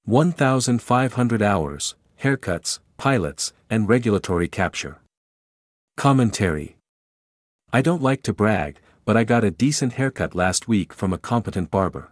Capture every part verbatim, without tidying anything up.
one thousand five hundred hours, haircuts, pilots, and regulatory capture. Commentary. I don't like to brag, but I got a decent haircut last week from a competent barber.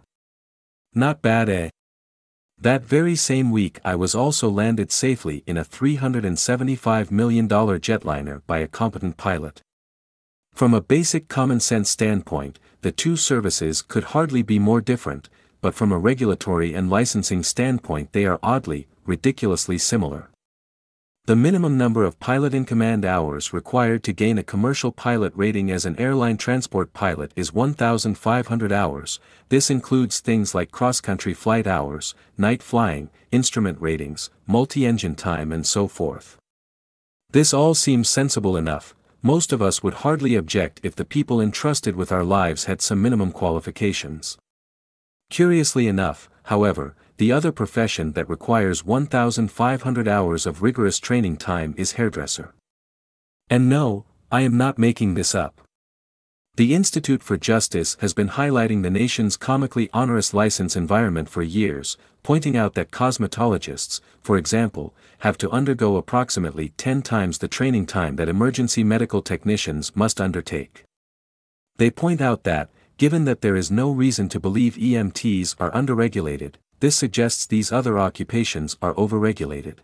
Not bad, eh? That very same week I was also landed safely in a three hundred seventy-five million dollars jetliner by a competent pilot. From a basic common sense standpoint, the two services could hardly be more different, but from a regulatory and licensing standpoint they are oddly, ridiculously similar. The minimum number of pilot-in-command hours required to gain a commercial pilot rating as an airline transport pilot is one thousand five hundred hours. This includes things like cross-country flight hours, night flying, instrument ratings, multi-engine time and so forth. This all seems sensible enough. Most of us would hardly object if the people entrusted with our lives had some minimum qualifications. Curiously enough, however, the other profession that requires one thousand five hundred hours of rigorous training time is hairdresser. And no, I am not making this up. The Institute for Justice has been highlighting the nation's comically onerous license environment for years, pointing out that cosmetologists, for example, have to undergo approximately ten times the training time that emergency medical technicians must undertake. They point out that, given that there is no reason to believe E M Ts are underregulated, this suggests these other occupations are overregulated.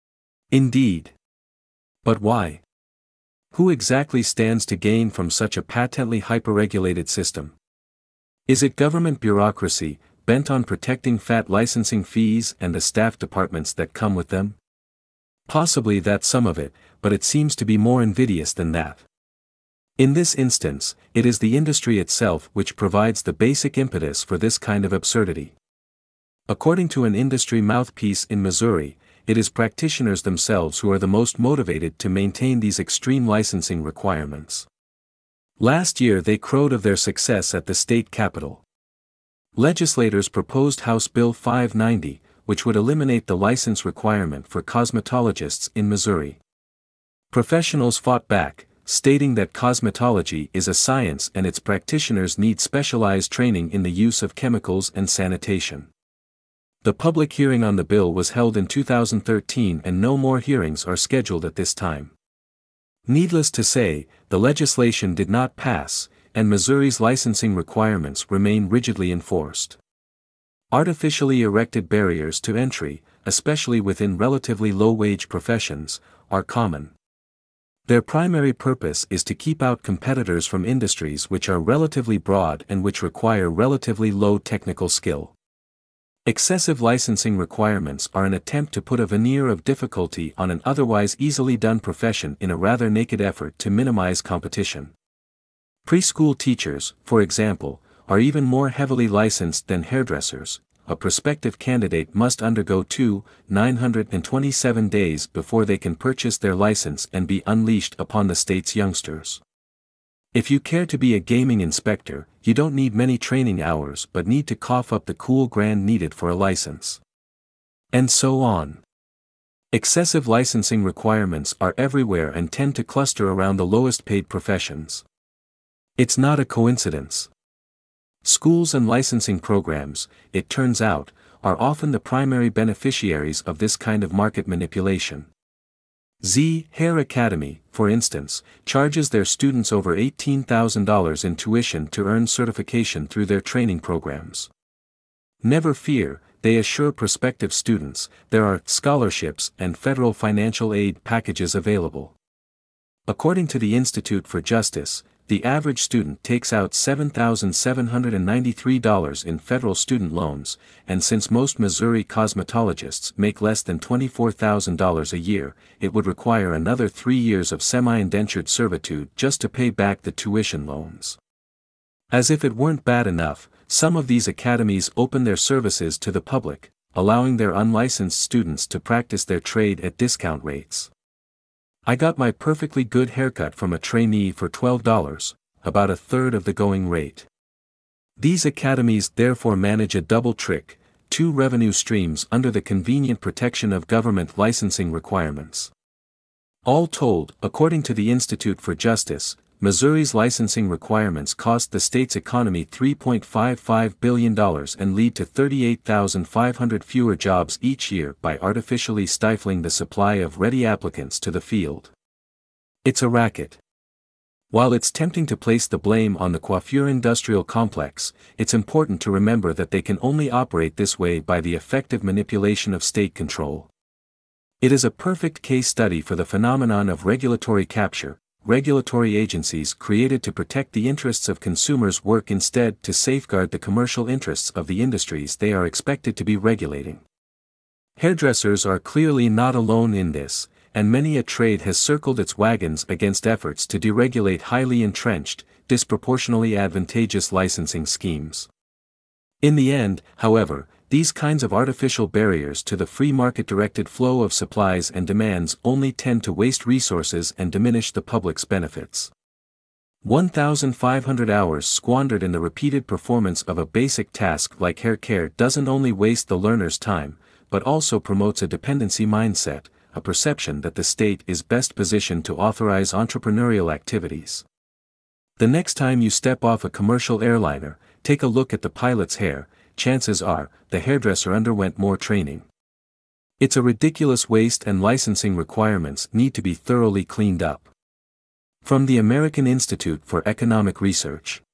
Indeed. But why? Who exactly stands to gain from such a patently hyperregulated system? Is it government bureaucracy, bent on protecting fat licensing fees and the staff departments that come with them? Possibly that's some of it, but it seems to be more invidious than that. In this instance, it is the industry itself which provides the basic impetus for this kind of absurdity. According to an industry mouthpiece in Missouri, it is practitioners themselves who are the most motivated to maintain these extreme licensing requirements. Last year they crowed of their success at the state capitol. Legislators proposed House Bill five ninety, which would eliminate the license requirement for cosmetologists in Missouri. Professionals fought back, stating that cosmetology is a science and its practitioners need specialized training in the use of chemicals and sanitation. The public hearing on the bill was held in two thousand thirteen and no more hearings are scheduled at this time. Needless to say, the legislation did not pass, and Missouri's licensing requirements remain rigidly enforced. Artificially erected barriers to entry, especially within relatively low-wage professions, are common. Their primary purpose is to keep out competitors from industries which are relatively broad and which require relatively low technical skill. Excessive licensing requirements are an attempt to put a veneer of difficulty on an otherwise easily done profession in a rather naked effort to minimize competition. Preschool teachers, for example, are even more heavily licensed than hairdressers. A prospective candidate must undergo two, nine hundred twenty-seven days before they can purchase their license and be unleashed upon the state's youngsters. If you care to be a gaming inspector, you don't need many training hours but need to cough up the cool grand needed for a license. And so on. Excessive licensing requirements are everywhere and tend to cluster around the lowest paid professions. It's not a coincidence. Schools and licensing programs, it turns out, are often the primary beneficiaries of this kind of market manipulation. Z Hair Academy, for instance, charges their students over eighteen thousand dollars in tuition to earn certification through their training programs. Never fear, they assure prospective students, there are scholarships and federal financial aid packages available. According to the Institute for Justice, the average student takes out seven thousand seven hundred ninety-three dollars in federal student loans, and since most Missouri cosmetologists make less than twenty-four thousand dollars a year, it would require another three years of semi-indentured servitude just to pay back the tuition loans. As if it weren't bad enough, some of these academies open their services to the public, allowing their unlicensed students to practice their trade at discount rates. I got my perfectly good haircut from a trainee for twelve dollars, about a third of the going rate. These academies therefore manage a double trick, two revenue streams under the convenient protection of government licensing requirements. All told, according to the Institute for Justice, Missouri's licensing requirements cost the state's economy three point five five billion dollars and lead to thirty-eight thousand five hundred fewer jobs each year by artificially stifling the supply of ready applicants to the field. It's a racket. While it's tempting to place the blame on the coiffure industrial complex, it's important to remember that they can only operate this way by the effective manipulation of state control. It is a perfect case study for the phenomenon of regulatory capture. Regulatory agencies created to protect the interests of consumers work instead to safeguard the commercial interests of the industries they are expected to be regulating. Hairdressers are clearly not alone in this, and many a trade has circled its wagons against efforts to deregulate highly entrenched, disproportionately advantageous licensing schemes. In the end, however, these kinds of artificial barriers to the free market-directed flow of supplies and demands only tend to waste resources and diminish the public's benefits. one thousand five hundred hours squandered in the repeated performance of a basic task like hair care doesn't only waste the learner's time, but also promotes a dependency mindset, a perception that the state is best positioned to authorize entrepreneurial activities. The next time you step off a commercial airliner, take a look at the pilot's hair. Chances are, the hairdresser underwent more training. It's a ridiculous waste and licensing requirements need to be thoroughly cleaned up. From the American Institute for Economic Research.